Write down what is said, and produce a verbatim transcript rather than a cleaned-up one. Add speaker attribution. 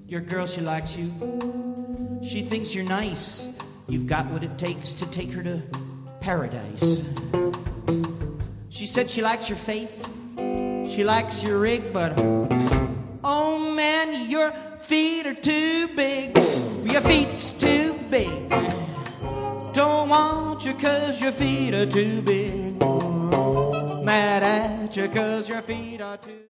Speaker 1: Your girl, she likes you. She thinks you're nice. You've got what it takes to take her to paradise. She said she likes your face. She likes your rig, but oh man, your feet are too big. Your feet's too big. Don't want you 'cause your feet are too big. Mad at you 'cause your feet are too